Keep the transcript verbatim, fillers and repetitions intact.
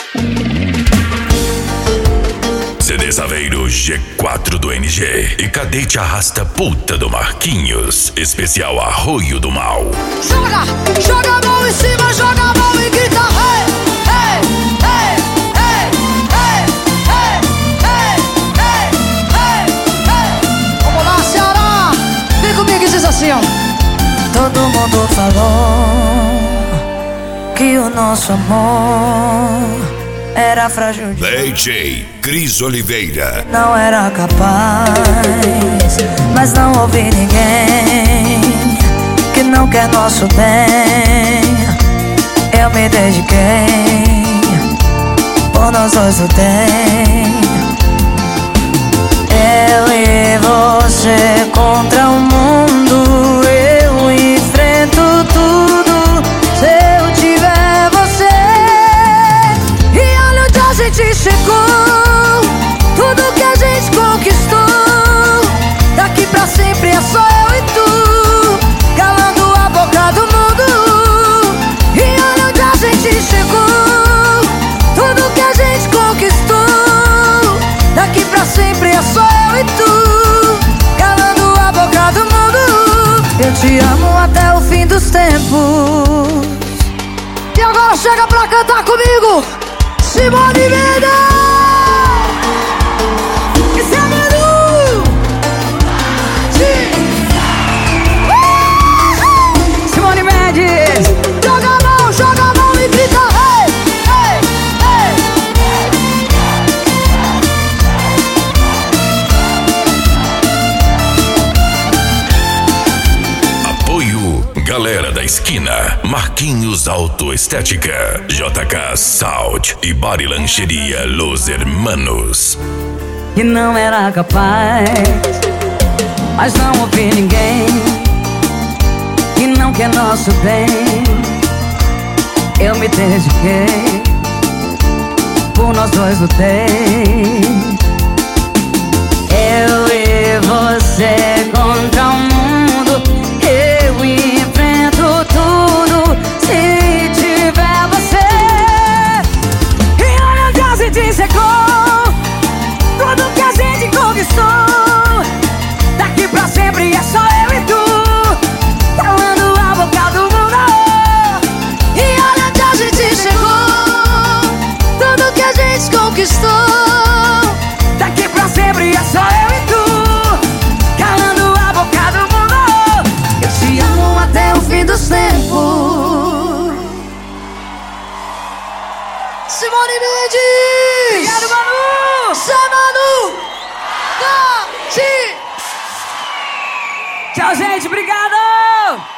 C D Saveiro G quatro do N G e Cadete Arrasta Puta do Marquinhos. Especial Arroio do Mal. Joga, joga a mão em cima, joga a mão e grita hey, hey, hey, hey, hey, hey, hey, hey, hey, hey. Vamos lá, Ceará, vem comigo e diz assim, ó. Todo mundo falou que o nosso amor era frágil de... D J Cris Oliveira. Não era capaz, mas não ouvi ninguém que não quer nosso bem. Eu me dediquei, por nós dois lutei. Eu e você contra o mundo, eu enfrento tudo se eu tiver você. E olha onde a gente chegou, tudo que a gente conquistou. Daqui pra sempre é só eu e tu, calando a boca do mundo. E olha onde a gente chegou, tudo que a gente conquistou. Daqui pra sempre é só eu e tu, calando a boca do mundo. Eu te amo até o fim dos tempos. E agora chega pra cantar comigo, Simone Mendes! Esse é Manu! Uh! Simone Mendes! Joga a mão, joga a mão e grita hey, hey, hey. Apoio Galera da Esquina, Marquinhos Autoestética, J K Sound e Bari Lancheria Los Hermanos. Que não era capaz, mas não ouvi ninguém que não quer nosso bem. Eu me dediquei, por nós dois lutei. Eu e você contra o mundo, eu enfrento tudo se tiver você. E olha onde a gente chegou, tudo que a gente conquistou. Daqui pra sempre é só eu e tu, calando a boca do mundo. E olha onde a gente chegou, tudo que a gente conquistou. Daqui pra sempre é só eu e tu, calando a boca do mundo. Eu te amo até o fim dos tempos. Simone Mendes! Obrigado, Manu! Zé Manu! Gati! Tchau, gente, obrigado!